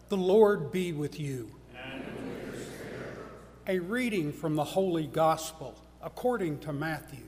The Lord be with you. And with your spirit. A reading from the Holy Gospel according to Matthew.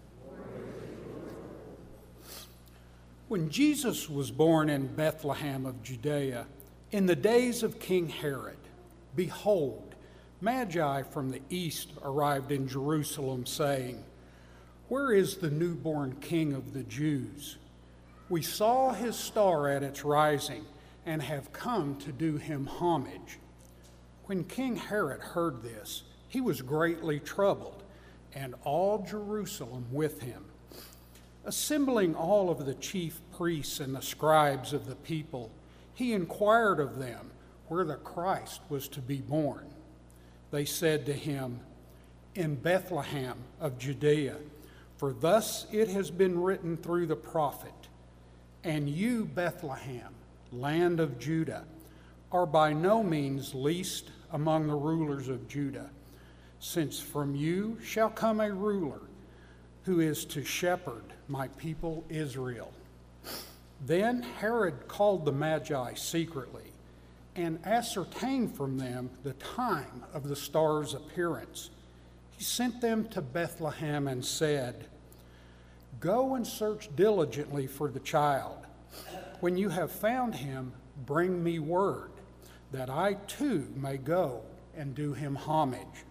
When Jesus was born in Bethlehem of Judea, in the days of King Herod, behold, Magi from the east arrived in Jerusalem, saying, "Where is the newborn King of the Jews? We saw his star at its rising, and have come to do him homage." When King Herod heard this, he was greatly troubled, and all Jerusalem with him. Assembling all of the chief priests and the scribes of the people, he inquired of them where the Christ was to be born. They said to him, "In Bethlehem of Judea, for thus it has been written through the prophet, and you, Bethlehem, land of Judah, are by no means least among the rulers of Judah, since from you shall come a ruler who is to shepherd my people Israel." Then Herod called the Magi secretly and ascertained from them the time of the star's appearance. He sent them to Bethlehem and said, "Go and search diligently for the child. When you have found him, bring me word, that I too may go and do him homage."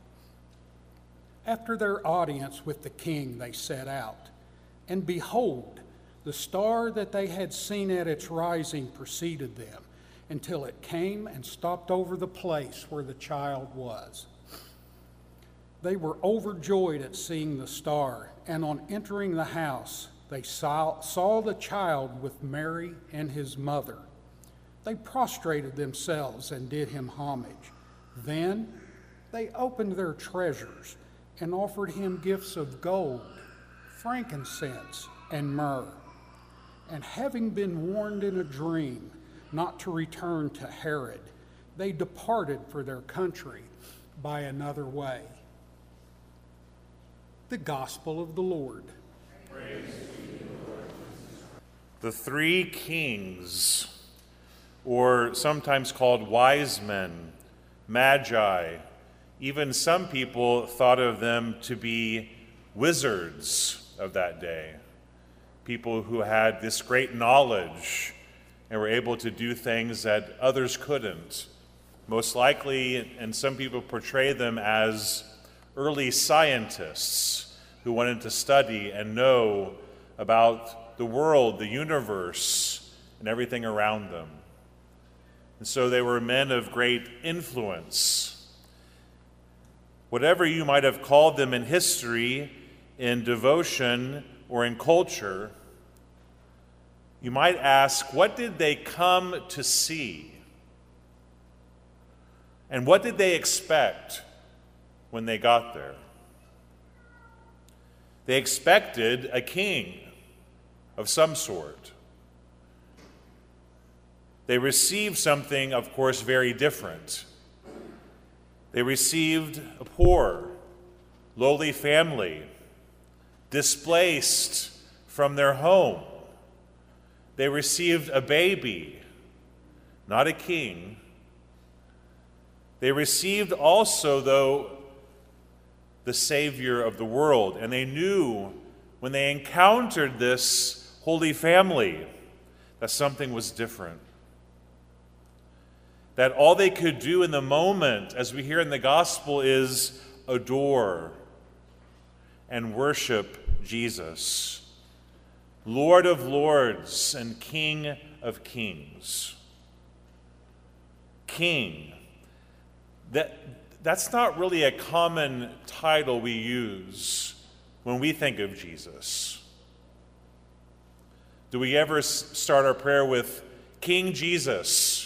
After their audience with the king, they set out, and behold, the star that they had seen at its rising preceded them, until it came and stopped over the place where the child was. They were overjoyed at seeing the star, and on entering the house, they saw the child with Mary and his mother. They prostrated themselves and did him homage. Then they opened their treasures and offered him gifts of gold, frankincense, and myrrh. And having been warned in a dream not to return to Herod, they departed for their country by another way. The Gospel of the Lord. Praise to you, Lord. The three kings, or sometimes called wise men, magi, even some people thought of them to be wizards of that day, people who had this great knowledge and were able to do things that others couldn't. Most likely, and some people portray them as early scientists who wanted to study and know about the world, the universe, and everything around them. And so they were men of great influence. Whatever you might have called them in history, in devotion, or in culture, you might ask, what did they come to see? And what did they expect when they got there? They expected a king of some sort. They received something, of course, very different. They received a poor, lowly family, displaced from their home. They received a baby, not a king. They received also, though, the Savior of the world, and they knew when they encountered this holy family that something was different. That all they could do in the moment, as we hear in the gospel, is adore and worship Jesus, Lord of lords and King of kings. King. That's not really a common title we use when we think of Jesus. Do we ever start our prayer with King Jesus?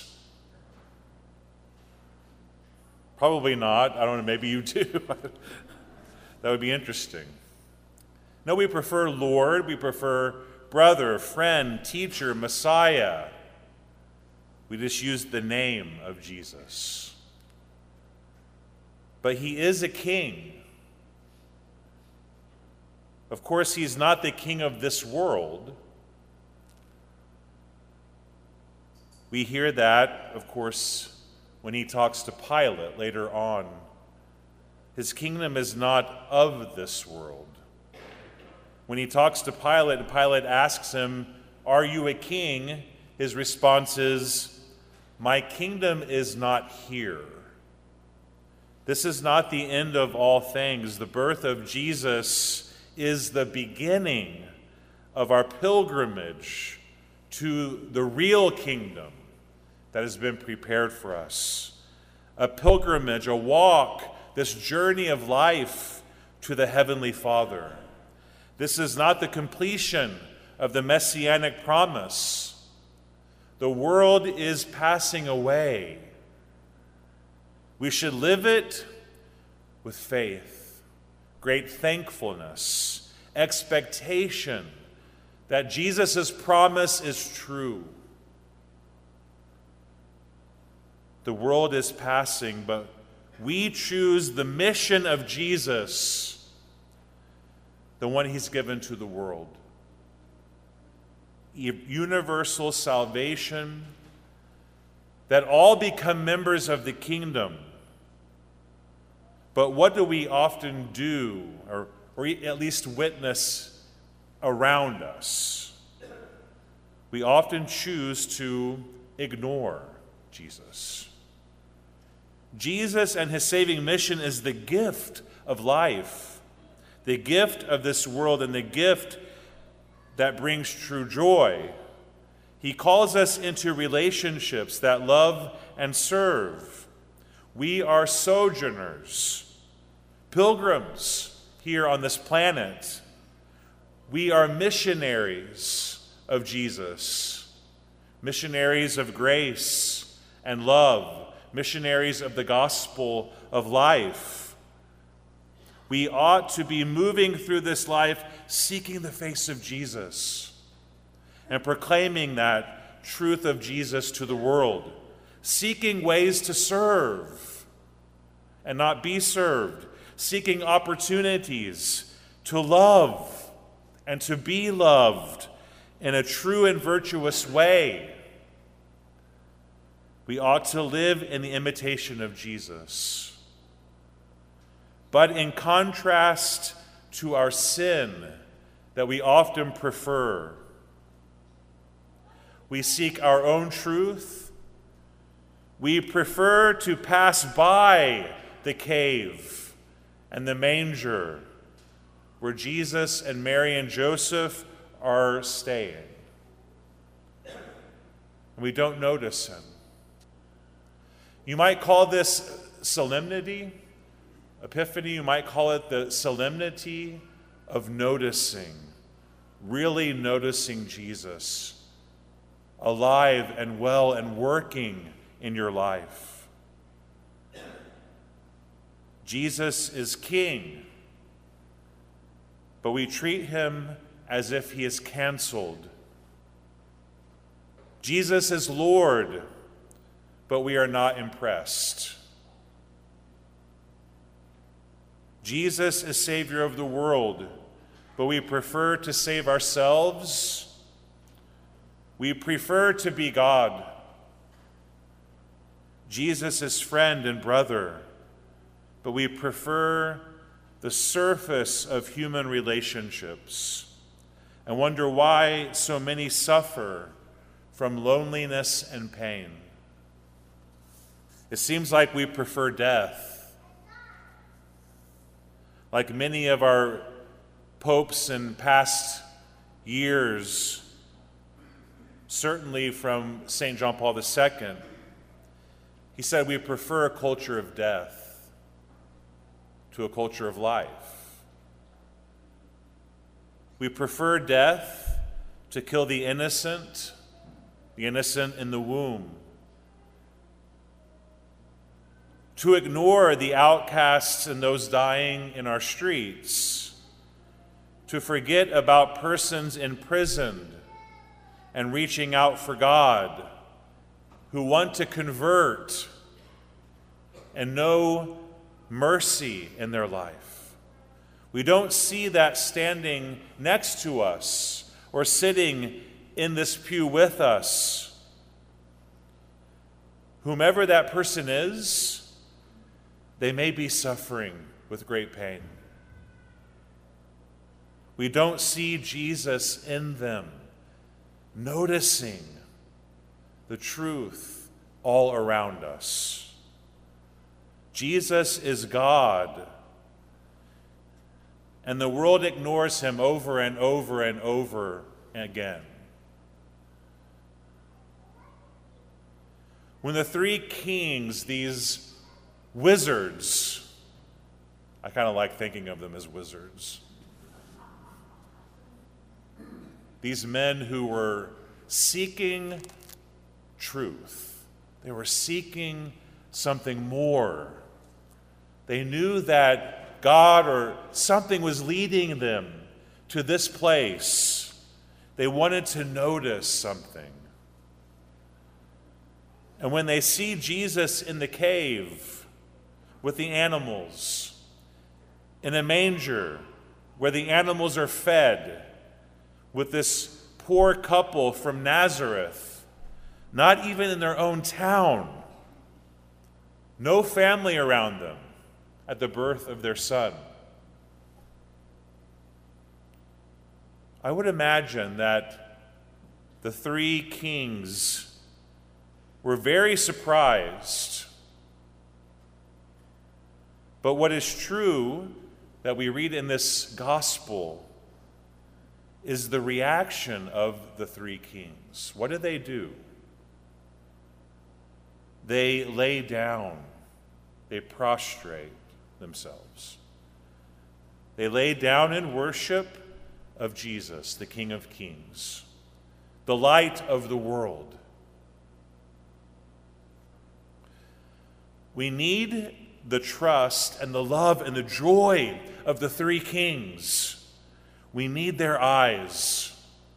Probably not. I don't know, maybe you do. That would be interesting. No, we prefer Lord, we prefer brother, friend, teacher, Messiah. We just use the name of Jesus. But he is a king. Of course, he's not the king of this world. We hear that, of course, when he talks to Pilate later on. His kingdom is not of this world. When he talks to Pilate, and Pilate asks him, "Are you a king?" his response is, "My kingdom is not here." This is not the end of all things. The birth of Jesus is the beginning of our pilgrimage to the real kingdom that has been prepared for us. A pilgrimage, a walk, this journey of life to the Heavenly Father. This is not the completion of the messianic promise. The world is passing away. We should live it with faith, great thankfulness, expectation that Jesus' promise is true. The world is passing, but we choose the mission of Jesus, the one he's given to the world. Universal salvation, that all become members of the kingdom. But what do we often do, or at least witness around us? We often choose to ignore Jesus. Jesus and his saving mission is the gift of life, the gift of this world, and the gift that brings true joy. He calls us into relationships that love and serve. We are sojourners, pilgrims here on this planet. We are missionaries of Jesus, missionaries of grace and love, missionaries of the gospel of life. We ought to be moving through this life seeking the face of Jesus and proclaiming that truth of Jesus to the world, seeking ways to serve and not be served, seeking opportunities to love and to be loved in a true and virtuous way. We ought to live in the imitation of Jesus. But in contrast to our sin that we often prefer, we seek our own truth. We prefer to pass by the cave and the manger where Jesus and Mary and Joseph are staying. And we don't notice him. You might call this solemnity, Epiphany, you might call it the solemnity of noticing, really noticing Jesus alive and well and working in your life. Jesus is king, but we treat him as if he is canceled. Jesus is Lord, but we are not impressed. Jesus is Savior of the world, but we prefer to save ourselves. We prefer to be God. Jesus is friend and brother, but we prefer the surface of human relationships and wonder why so many suffer from loneliness and pain. It seems like we prefer death. Like many of our popes in past years, certainly from St. John Paul II, he said we prefer a culture of death to a culture of life. We prefer death to kill the innocent in the womb, to ignore the outcasts and those dying in our streets, to forget about persons imprisoned and reaching out for God, who want to convert and know mercy in their life. We don't see that standing next to us or sitting in this pew with us. whomever that person is, they may be suffering with great pain. We don't see Jesus in them, noticing the truth all around us. Jesus is God, and the world ignores him over and over and over again. When the three kings, these wizards, I kind of like thinking of them as wizards, these men who were seeking truth, they were seeking something more. They knew that God or something was leading them to this place. They wanted to notice something. And when they see Jesus in the cave with the animals, in a manger where the animals are fed, with this poor couple from Nazareth, not even in their own town, no family around them at the birth of their son. I would imagine that the three kings were very surprised. But what is true that we read in this gospel is the reaction of the three kings. What do? They lay down. They prostrate themselves. They lay down in worship of Jesus, the King of Kings, the light of the world. We need the trust and the love and the joy of the three kings. We need their eyes.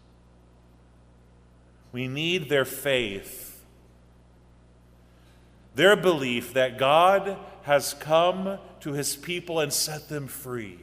We need their faith. Their belief that God has come to his people and set them free.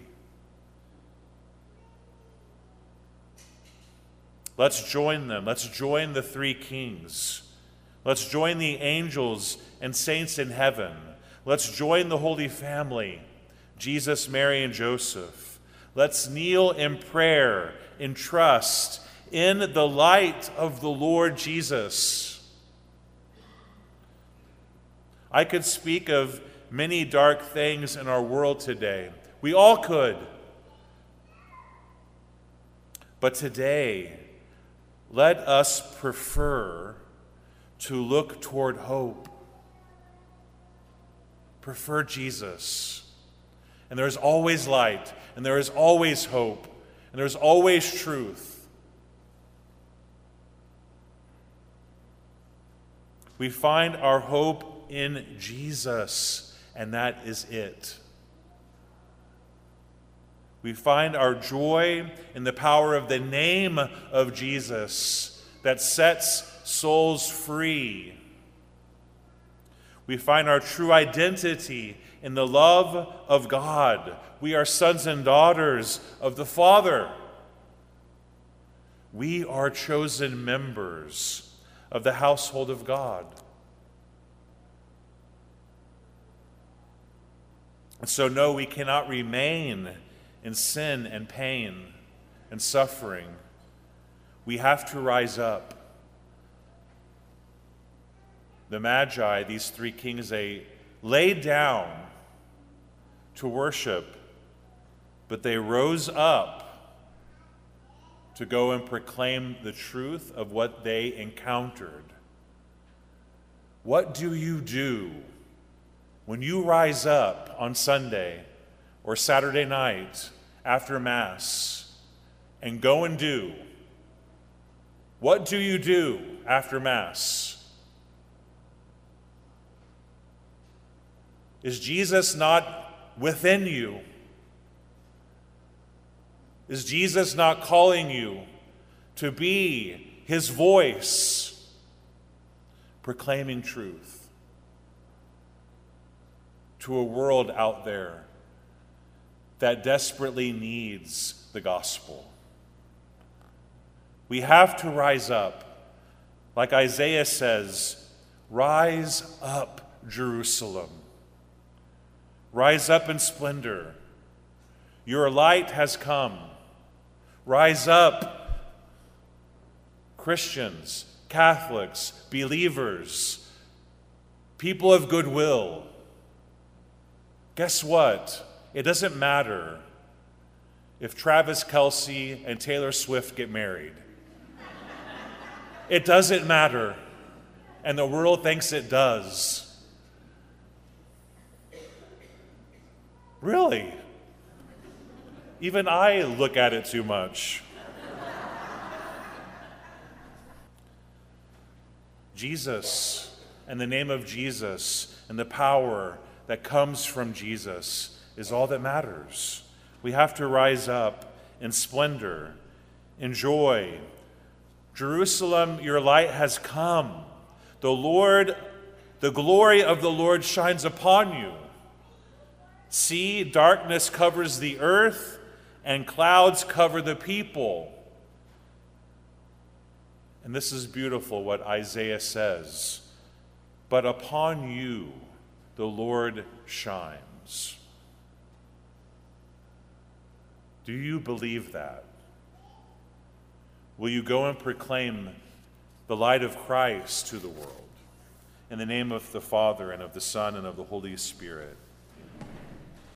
Let's join them. Let's join the three kings. Let's join the angels and saints in heaven. Let's join the Holy Family, Jesus, Mary, and Joseph. Let's kneel in prayer, in trust, in the light of the Lord Jesus. I could speak of many dark things in our world today. We all could. But today, let us prefer to look toward hope. Prefer Jesus. And there is always light, and there is always hope, and there is always truth. We find our hope in Jesus, and that is it. We find our joy in the power of the name of Jesus that sets souls free. We find our true identity in the love of God. We are sons and daughters of the Father. We are chosen members of the household of God. And so, no, we cannot remain in sin and pain and suffering. We have to rise up. The Magi, these three kings, they laid down to worship, but they rose up to go and proclaim the truth of what they encountered. What do you do when you rise up on Sunday or Saturday night after Mass and go and do? What do you do after Mass? Is Jesus not within you? Is Jesus not calling you to be his voice, proclaiming truth to a world out there that desperately needs the gospel? We have to rise up. Like Isaiah says, Rise up, Jerusalem. Rise up in splendor. Your light has come. Rise up, Christians, Catholics, believers, people of goodwill. Guess what? It doesn't matter if Travis Kelce and Taylor Swift get married. It doesn't matter, and the world thinks it does. Really? Even I look at it too much. Jesus, and the name of Jesus, and the power that comes from Jesus is all that matters. We have to rise up in splendor, in joy. Jerusalem, your light has come. The glory of the Lord shines upon you. See, darkness covers the earth, and clouds cover the people. And this is beautiful what Isaiah says. But upon you the Lord shines. Do you believe that? Will you go and proclaim the light of Christ to the world? In the name of the Father, and of the Son, and of the Holy Spirit.